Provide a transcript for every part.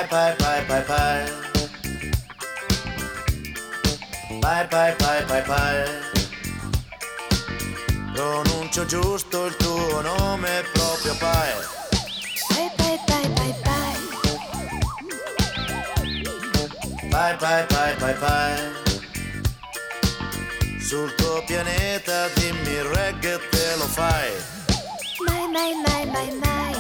Bye bye bye bye bye. Bye bye bye bye bye. Pronuncio giusto il tuo nome proprio pai. Bye bye bye bye bye. Bye bye bye bye bye. Sul tuo pianeta dimmi il reggae te lo fai. Mai mai mai mai mai.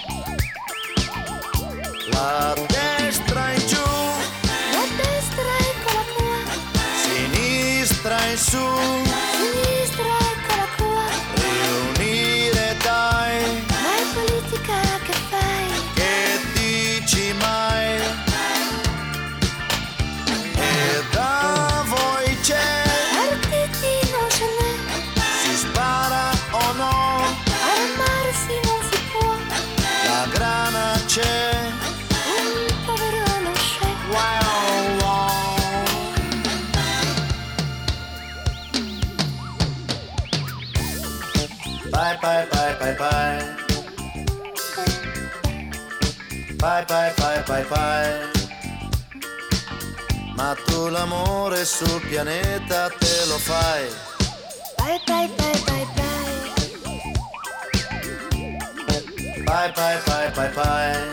La destra in giù, La destra eccola qua, sinistra in su, sinistra eccola qua. riunire dai, Ma è politica che fai? che dici mai? E da voi c'è, Partiti non ce n'è, si spara o no? armarsi non si può. La grana c'è. Un povero non c'è. Wow, wow. Bye bye bye bye bye. Bye bye bye bye bye. Ma tu l'amore sul pianeta te lo fai. Bye bye bye bye bye. Bye bye bye bye bye.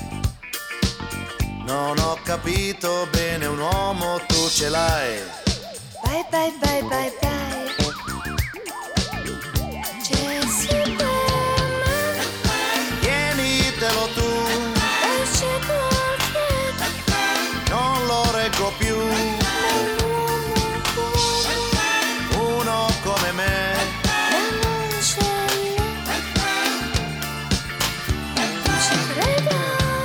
Non ho capito bene un uomo, tu ce l'hai. Bye bye bye bye bye. C'è Superman Tienitelo tu, e c'è Clark Kent, non lo reggo più. Uno come me, ma non ce n'è. Ci credo,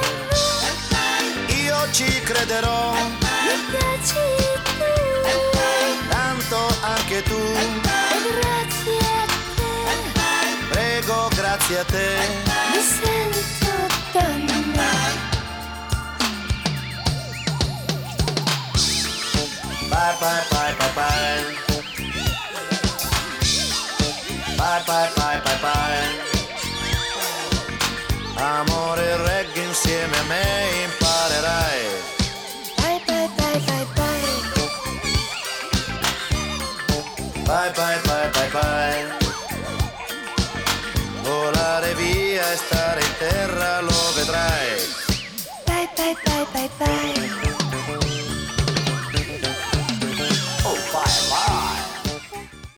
io ci crederò, mi piaci tu, tanto anche tu. e grazie a te Prego, grazie a te. mi sento donna. Bye bye bye bye bye. Bye bye bye bye bye. Amore e reggae insieme a me imparerai. Bye bye bye bye bye. Bye bye bye bye bye. Volare via e stare in terra lo vedrai. Bye bye bye bye bye.